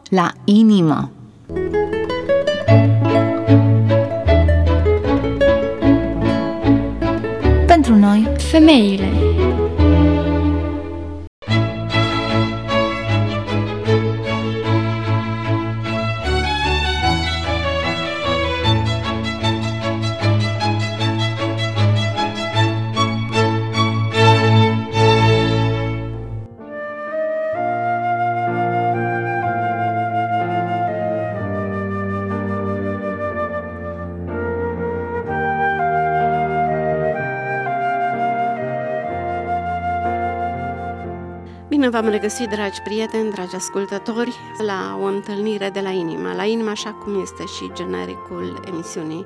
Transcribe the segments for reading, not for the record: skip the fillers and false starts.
la inimă. Pentru noi, femeile. Bine v-am regăsit, dragi prieteni, dragi ascultători, la o întâlnire de la inimă. La inimă, așa cum este și genericul emisiunii.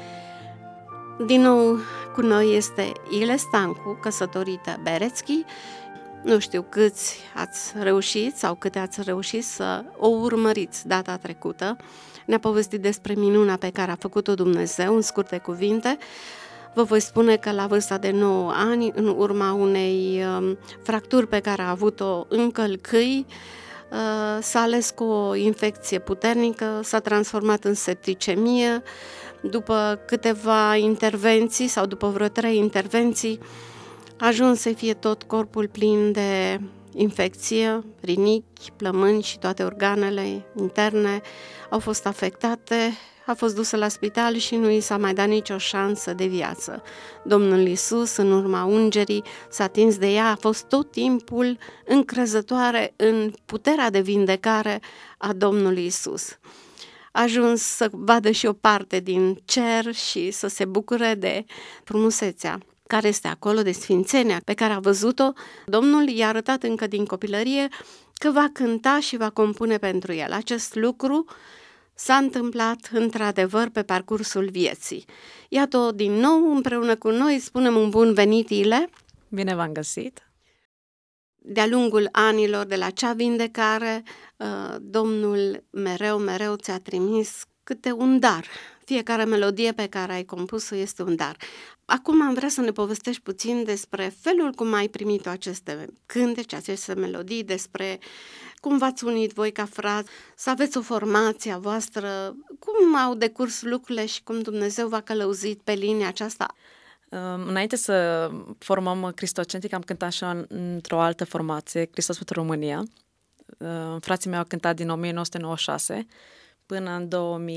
Din nou cu noi este Ile Stancu, căsătorită Berețchi. Nu știu câți ați reușit sau câte ați reușit să o urmăriți data trecută. Ne-a povestit despre minuna pe care a făcut-o Dumnezeu în scurte cuvinte. Vă voi spune că la vârsta de 9 ani, în urma unei fracturi pe care a avut-o în călcâi, s-a ales cu o infecție puternică, s-a transformat în septicemie. După câteva intervenții sau după vreo 3 intervenții, a ajuns să fie tot corpul plin de infecție, rinichi, plămâni și toate organele interne au fost afectate. A fost dusă la spital și nu i s-a mai dat nicio șansă de viață. Domnul Iisus, în urma ungerii, s-a atins de ea, a fost tot timpul încrezătoare în puterea de vindecare a Domnului Iisus. A ajuns să vadă și o parte din cer și să se bucure de frumusețea care este acolo, de sfințenia pe care a văzut-o. Domnul i-a arătat încă din copilărie că va cânta și va compune pentru el. Acest lucru s-a întâmplat într-adevăr pe parcursul vieții. Iată, din nou, împreună cu noi, spunem un bun venit, Ile. Bine v-am găsit! De-a lungul anilor de la cea vindecare, Domnul mereu ți-a trimis câte un dar. Fiecare melodie pe care ai compus-o este un dar. Acum am vrea să ne povestești puțin despre felul cum ai primit aceste cântece, aceste melodii, despre cum v-ați unit voi ca frați, să aveți o formație a voastră, cum au decurs lucrurile și cum Dumnezeu v-a călăuzit pe linia aceasta. Înainte să formăm Cristocentric, am cântat și într-o altă formație, Hristos pentru România. Frații mei au cântat din 1996 până în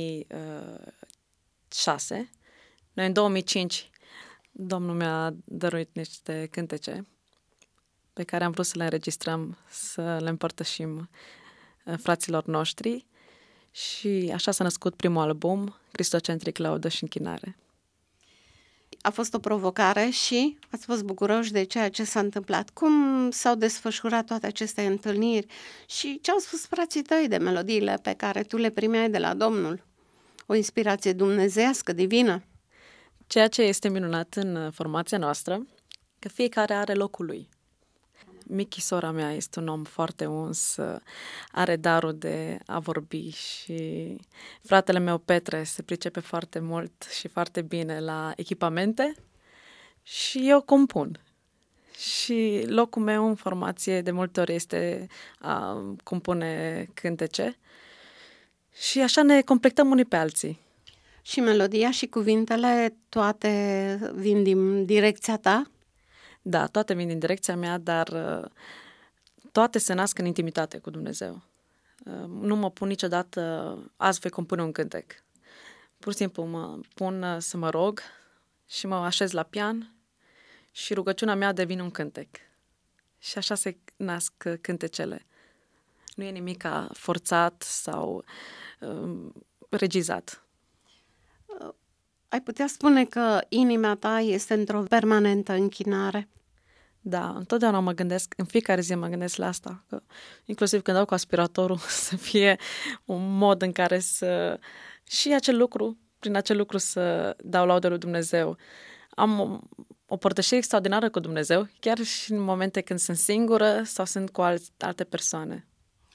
2006. Noi în 2005 Domnul mi-a dăruit niște cântece pe care am vrut să le înregistrăm, să le împărtășim fraților noștri și așa s-a născut primul album, Cristocentric, laudă și închinare. A fost o provocare și ați fost bucuroși de ceea ce s-a întâmplat. Cum s-au desfășurat toate aceste întâlniri și ce au spus frații tăi de melodiile pe care tu le primeai de la Domnul? O inspirație dumnezeiască, divină? Ceea ce este minunat în formația noastră, că fiecare are locul lui. Michi, sora mea, este un om foarte uns, are darul de a vorbi și fratele meu, Petre, se pricepe foarte mult și foarte bine la echipamente și eu compun. Și locul meu în formație de multe ori este a compune cântece și așa ne completăm unii pe alții. Și melodia și cuvintele toate vin din direcția ta? Da, toate vin din direcția mea, dar toate se nasc în intimitate cu Dumnezeu. Nu mă pun niciodată, azi voi compune un cântec. Pur și simplu mă pun să mă rog și mă așez la pian și rugăciunea mea devine un cântec. Și așa se nasc cântecele. Nu e nimic forțat sau regizat. Ai putea spune că inima ta este într-o permanentă închinare? Da, întotdeauna mă gândesc, în fiecare zi mă gândesc la asta, că inclusiv când dau cu aspiratorul să fie un mod în care să... și prin acel lucru să dau laudă lui Dumnezeu. Am o părtășie extraordinară cu Dumnezeu, chiar și în momente când sunt singură sau sunt cu alte persoane.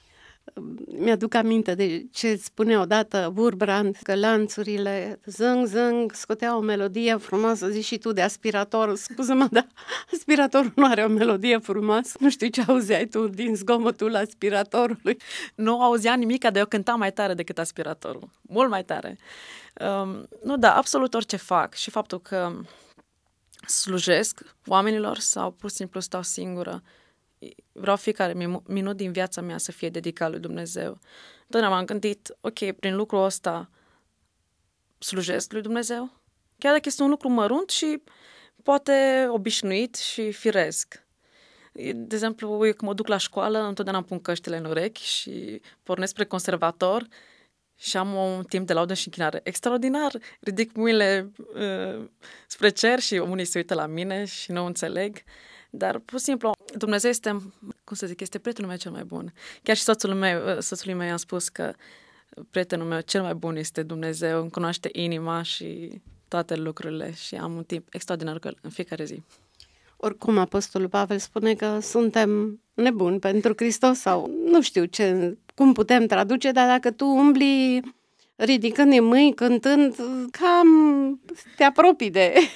Mi-aduc aminte de ce spunea odată Wurbrand, că lanțurile zâng, zâng, scoteau o melodie frumoasă. Zici și tu de aspirator, scuză-mă, dar aspiratorul nu are o melodie frumoasă. Nu știu ce auzeai tu din zgomotul aspiratorului. Nu auzea nimic, dar eu cântam mai tare decât aspiratorul. Mult mai tare. Nu, da, absolut orice fac. Și faptul că slujesc oamenilor sau pur și simplu stau singură. Vreau fiecare minut din viața mea să fie dedicat lui Dumnezeu. Totdeauna m-am gândit, ok, prin lucrul ăsta slujesc lui Dumnezeu? Chiar dacă este un lucru mărunt și poate obișnuit și firesc. De exemplu, eu când mă duc la școală, întotdeauna îmi pun căștile în urechi și pornesc spre conservator și am un timp de laudă și închinare extraordinar. Ridic mâinile spre cer și unii se uită la mine și nu înțeleg. Dar, pur și simplu, Dumnezeu este, cum să zic, este prietenul meu cel mai bun. Chiar și soțului meu i-am spus că prietenul meu cel mai bun este Dumnezeu, îmi cunoaște inima și toate lucrurile și am un timp extraordinar cu el în fiecare zi. Oricum, Apostolul Pavel spune că suntem nebuni pentru Hristos sau nu știu cum putem traduce, dar dacă tu umbli ridicând mâini, cântând, cam te apropii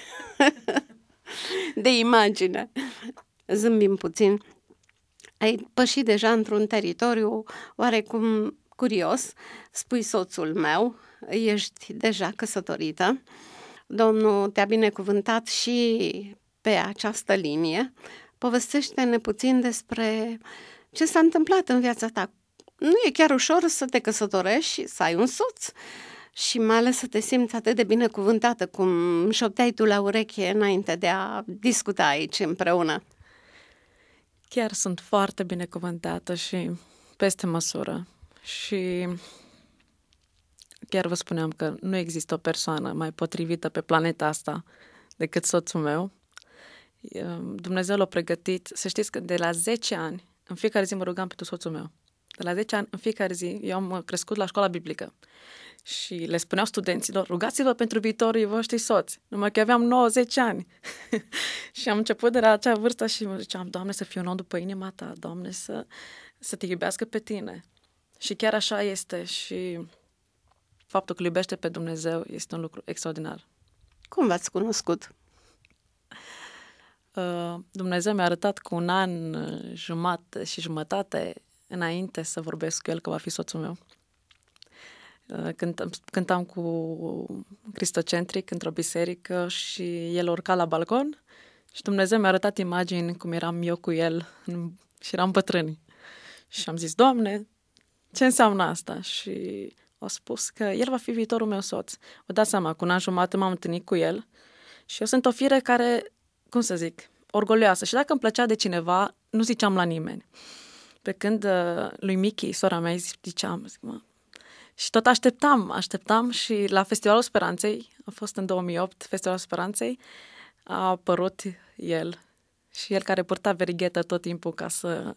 de imagine. Zâmbim puțin. Ai pășit deja într-un teritoriu oarecum curios. Spui soțul meu, ești deja căsătorită. Domnul te-a binecuvântat și pe această linie. Povestește-ne puțin despre ce s-a întâmplat în viața ta. Nu e chiar ușor să te căsătorești și să ai un soț și mai ales să te simți atât de binecuvântată cum șopteai tu la ureche înainte de a discuta aici împreună. Chiar sunt foarte binecuvântată și peste măsură. Și chiar vă spuneam că nu există o persoană mai potrivită pe planeta asta decât soțul meu. Dumnezeu l-a pregătit. Să știți că de la 10 ani, în fiecare zi mă rugam pentru soțul meu. De la 10 ani, în fiecare zi, eu am crescut la școala biblică. Și le spuneau studenților, rugați-vă pentru viitorii voștri soți. Numai că aveam 9-10 ani. Și am început de la acea vârstă și mă ziceam, Doamne, să fiu un om după inima ta, Doamne, să te iubească pe tine. Și chiar așa este și faptul că îl iubește pe Dumnezeu este un lucru extraordinar. Cum v-ați cunoscut? Dumnezeu mi-a arătat cu 1 an și jumătate înainte să vorbesc cu el că va fi soțul meu. Cântam cu Cristocentric într-o biserică și el urca la balcon și Dumnezeu mi-a arătat imagini cum eram eu cu el și eram bătrâni. Și am zis, Doamne, ce înseamnă asta? Și a spus că el va fi viitorul meu soț. Vă dați seama, cu 1 an jumătate m-am întâlnit cu el și eu sunt o fire care, cum să zic, orgolioasă. Și dacă îmi plăcea de cineva, nu ziceam la nimeni. Pe când lui Michi, sora mea, ziceam, și tot așteptam și la Festivalul Speranței, a fost în 2008, Festivalul Speranței, a apărut el. Și el care purta verighetă tot timpul ca să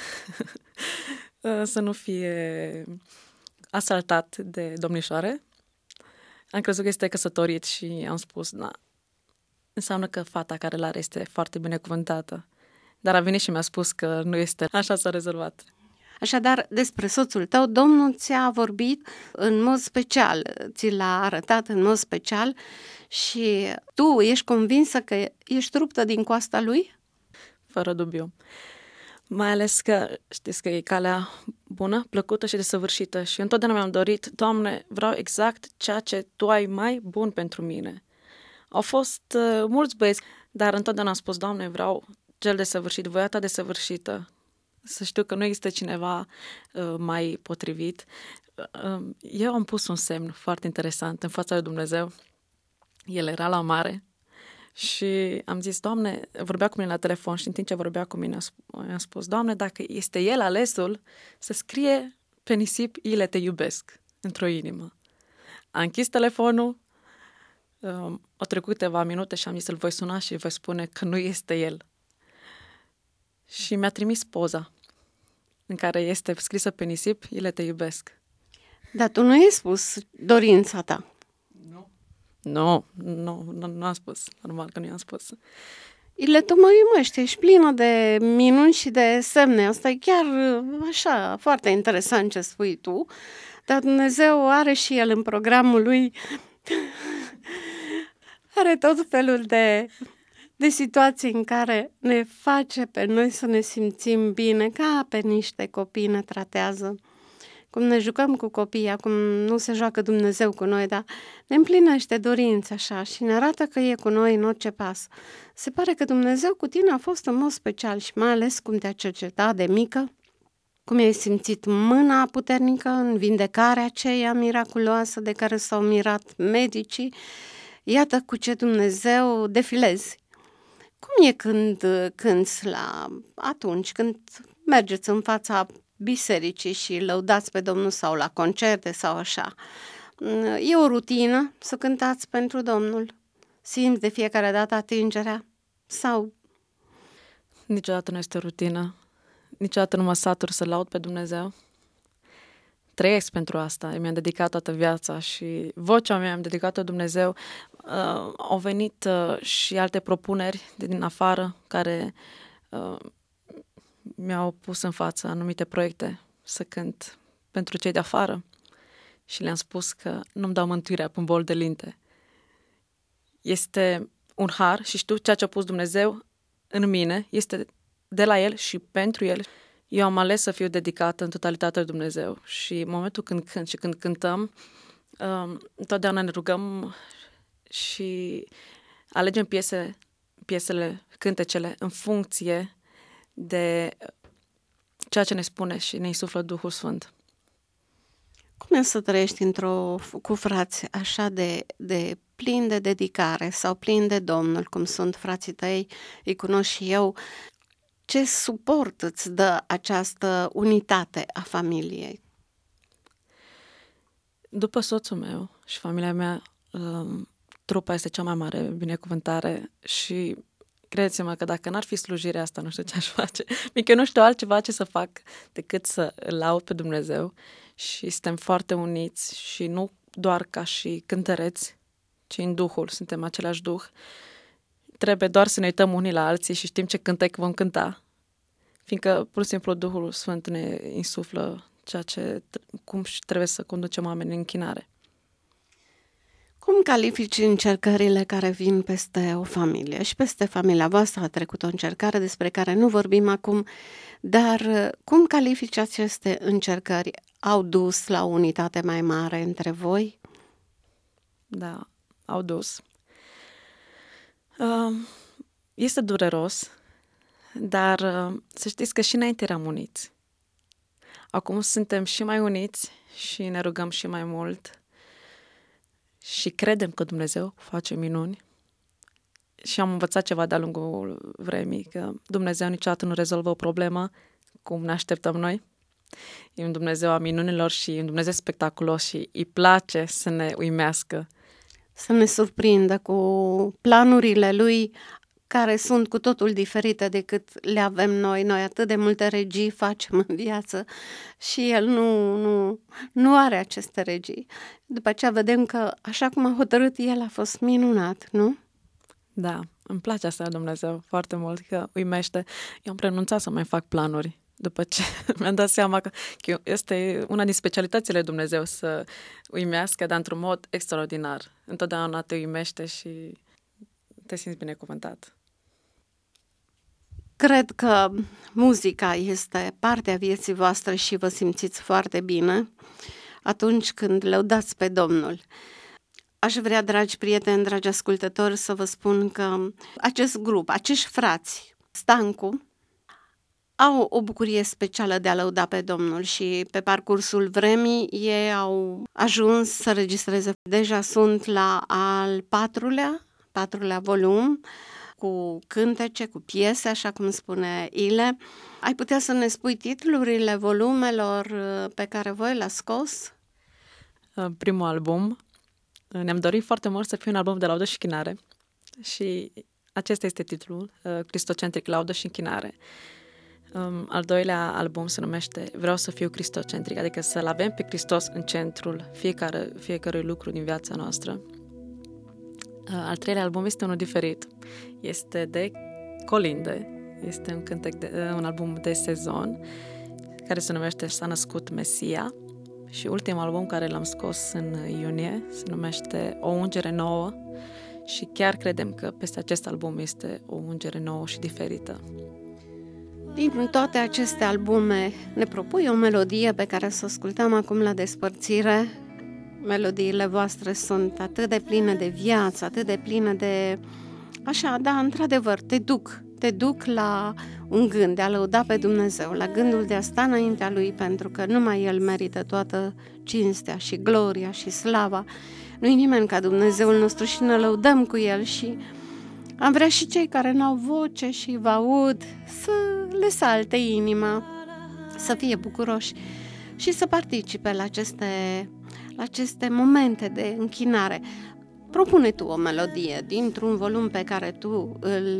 să nu fie asaltat de domnișoare. Am crezut că este căsătorit și am spus, înseamnă că fata care l-are este foarte binecuvântată. Dar a venit și mi-a spus că nu este. Așa s-a rezolvat. Așadar, despre soțul tău, Domnul ți-a vorbit în mod special, ți l-a arătat în mod special și tu ești convinsă că ești ruptă din coasta lui? Fără dubiu. Mai ales că știți că e calea bună, plăcută și desăvârșită și întotdeauna mi-am dorit, Doamne, vreau exact ceea ce Tu ai mai bun pentru mine. Au fost mulți băieți, dar întotdeauna am spus, Doamne, vreau cel desăvârșit, voia Ta desăvârșită. Să știu că nu există cineva mai potrivit. Eu am pus un semn foarte interesant în fața lui Dumnezeu. El era la mare și am zis, Doamne, vorbea cu mine la telefon și în timp ce vorbea cu mine am spus, Doamne, dacă este El alesul, să scrie pe nisip, Ile te iubesc, într-o inimă. Am închis telefonul, au trecut câteva minute și am zis, îl voi suna și îi voi spune că nu este El. Și mi-a trimis poza în care este scrisă pe nisip, Ile te iubesc. Dar tu nu i-ai spus dorința ta. Nu am spus. Normal că nu i-am spus. le tămăimește, ești plină de minuni și de semne. Asta e chiar așa, foarte interesant ce spui tu, dar Dumnezeu are și El în programul Lui, are tot felul de situații în care ne face pe noi să ne simțim bine, ca pe niște copii ne tratează. Cum ne jucăm cu copiii, acum nu se joacă Dumnezeu cu noi, dar ne împlinește dorința așa și ne arată că e cu noi în orice pas. Se pare că Dumnezeu cu tine a fost în mod special și mai ales cum te-a cercetat de mică, cum ai simțit mâna puternică în vindecarea aceea miraculoasă de care s-au mirat medicii. Iată cu ce Dumnezeu defilezi. Cum e când cânți atunci când mergeți în fața bisericii și lăudați pe Domnul sau la concerte sau așa? E o rutină să cântați pentru Domnul? Simți de fiecare dată atingerea? Sau? Niciodată nu este rutină. Niciodată nu mă satur să laud pe Dumnezeu. Trăiesc pentru asta. Mi-am dedicat toată viața și vocea mea am dedicat-o Dumnezeu. Au venit și alte propuneri din afară care mi-au pus în față anumite proiecte să cânt pentru cei de afară și le-am spus că nu-mi dau mântuirea pe un bol de linte. Este un har și știu ceea ce a pus Dumnezeu în mine, este de la El și pentru El. Eu am ales să fiu dedicată în totalitate lui Dumnezeu și în momentul când cânt și când cântăm, întotdeauna ne rugăm și alegem piesele, cântecele în funcție de ceea ce ne spune și ne insuflă Duhul Sfânt. Cum e să trăiești cu frați așa de plin de dedicare sau plin de Domnul, cum sunt frații tăi, îi cunosc și eu? Ce suport îți dă această unitate a familiei? După soțul meu și familia mea, trupa este cea mai mare binecuvântare și credeți-mă că dacă n-ar fi slujirea asta, nu știu ce aș face. Mică nu știu altceva ce să fac decât să îl laud pe Dumnezeu și suntem foarte uniți și nu doar ca și cântăreți, ci în Duhul, suntem același Duh. Trebuie doar să ne uităm unii la alții și știm ce cântec vom cânta, fiindcă pur și simplu Duhul Sfânt ne insuflă cum trebuie să conducem oamenii în închinare. Cum califici încercările care vin peste o familie? Și peste familia voastră a trecut o încercare despre care nu vorbim acum, dar cum califici aceste încercări? Au dus la o unitate mai mare între voi? Da, au dus. Este dureros, dar să știți că și înainte eram uniți. Acum suntem și mai uniți și ne rugăm și mai mult și credem că Dumnezeu face minuni. Și am învățat ceva de-a lungul vremii, că Dumnezeu niciodată nu rezolvă o problemă cum ne așteptăm noi. E un Dumnezeu a minunilor și un Dumnezeu spectaculos și îi place să ne uimească. Să ne surprindă cu planurile Lui care sunt cu totul diferite decât le avem noi. Noi atât de multe regii facem în viață și El nu are aceste regii. După aceea vedem că așa cum a hotărât El a fost minunat, nu? Da, îmi place asta de Dumnezeu foarte mult, că uimește. Eu am renunțat să mai fac planuri după ce mi-am dat seama că este una din specialitățile Dumnezeu să uimească, dar într-un mod extraordinar. Întotdeauna te uimește și te simți binecuvântat. Cred că muzica este partea vieții voastre și vă simțiți foarte bine atunci când lăudați pe Domnul. Aș vrea, dragi prieteni, dragi ascultători, să vă spun că acest grup, acești frați, Stancu, au o bucurie specială de a lăuda pe Domnul și pe parcursul vremii ei au ajuns să registreze. Deja sunt la al patrulea volum, cu cântece, cu piese, așa cum spune Ile. Ai putea să ne spui titlurile volumelor pe care voi le-ați scos? Primul album. Ne-am dorit foarte mult să fie un album de laudă și închinare și acesta este titlul, Cristocentric, laudă și închinare. Al doilea album se numește Vreau să fiu cristocentric, adică să-L avem pe Hristos în centrul fiecărui lucru din viața noastră. Al treilea album este unul diferit. Este de Colinde. Este un album de sezon care se numește S-a născut Mesia și ultimul album care l-am scos în iunie se numește O ungere nouă și chiar credem că peste acest album este o ungere nouă și diferită. Din toate aceste albume ne propui o melodie pe care să o ascultăm acum la despărțire. Melodiile voastre sunt atât de pline de viață, atât de pline de... Așa, da, într-adevăr, te duc la un gând de a lăuda pe Dumnezeu, la gândul de a sta înaintea Lui, pentru că numai El merită toată cinstea și gloria și slava. Nu-i nimeni ca Dumnezeul nostru și ne lăudăm cu El și am vrea și cei care n-au voce și vă aud să le salte inima, să fie bucuroși și să participe la aceste momente de închinare. Propune tu o melodie dintr-un volum pe care tu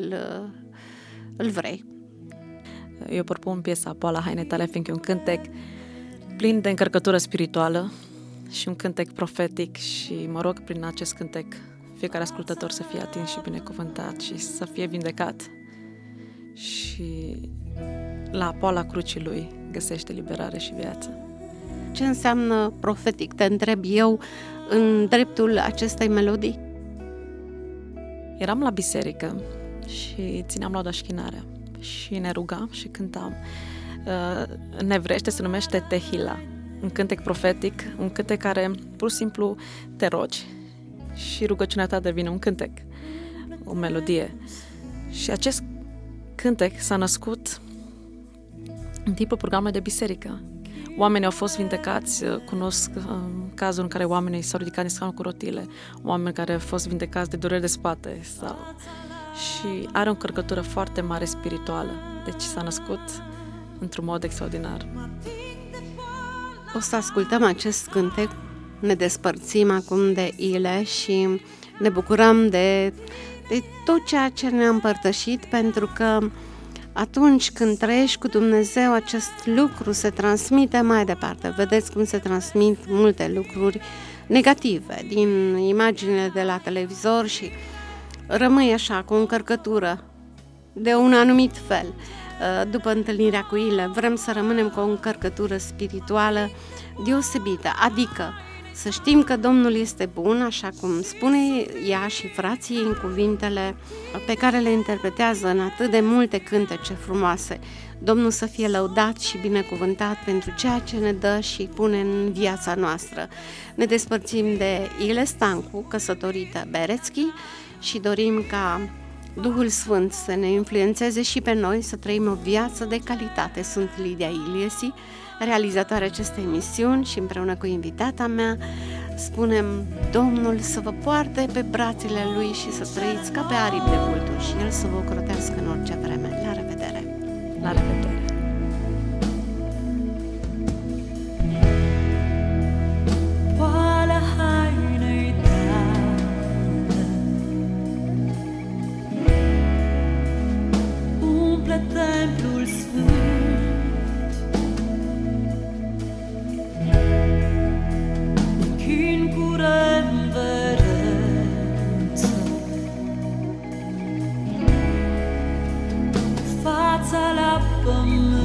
îl vrei. Eu propun piesa Poala hainei tale, fiindcă e un cântec plin de încărcătură spirituală și un cântec profetic și mă rog prin acest cântec fiecare ascultător să fie atins și binecuvântat și să fie vindecat și la poala crucii Lui găsește liberare și viață. Ce înseamnă profetic, te întreb eu, în dreptul acestei melodii? Eram la biserică și țineam laudașchinarea și ne rugam și cântam. În evreiește se numește Tehila, un cântec profetic, un cântec care pur și simplu te rogi și rugăciunea ta devine un cântec, o melodie. Și acest cântec s-a născut în timpul programului de biserică. Oamenii au fost vindecați, cunosc cazul în care oamenii s-au ridicat din scaun cu rotile, oameni care au fost vindecați de dureri de spate și are o încărcătură foarte mare spirituală, deci s-a născut într-un mod extraordinar. O să ascultăm acest cântec, ne despărțim acum de Ile și ne bucurăm de tot ceea ce ne-a împărtășit, pentru că atunci când trăiești cu Dumnezeu, acest lucru se transmite mai departe. Vedeți cum se transmit multe lucruri negative din imaginile de la televizor și rămâi așa cu o încărcătură de un anumit fel. După întâlnirea cu Ile, vrem să rămânem cu o încărcătură spirituală deosebită, adică să știm că Domnul este bun, așa cum spune ea și frații în cuvintele pe care le interpretează în atât de multe cântece frumoase. Domnul să fie lăudat și binecuvântat pentru ceea ce ne dă și pune în viața noastră. Ne despărțim de Ile Stancu, căsătorită Berețchi, și dorim ca Duhul Sfânt să ne influențeze și pe noi să trăim o viață de calitate. Sunt Lidia Iliesi, realizatoarea acestei emisiuni, și împreună cu invitata mea spunem Domnul să vă poarte pe brațele Lui și să trăiți ca pe aripi de vulturi și El să vă ocrotească în orice vreme. La revedere! La revedere! Templul sfânt, închin cu reverență, fața la pământ.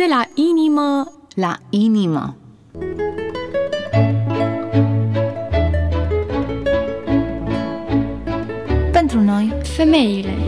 De la inimă la inimă. Pentru noi, femeile.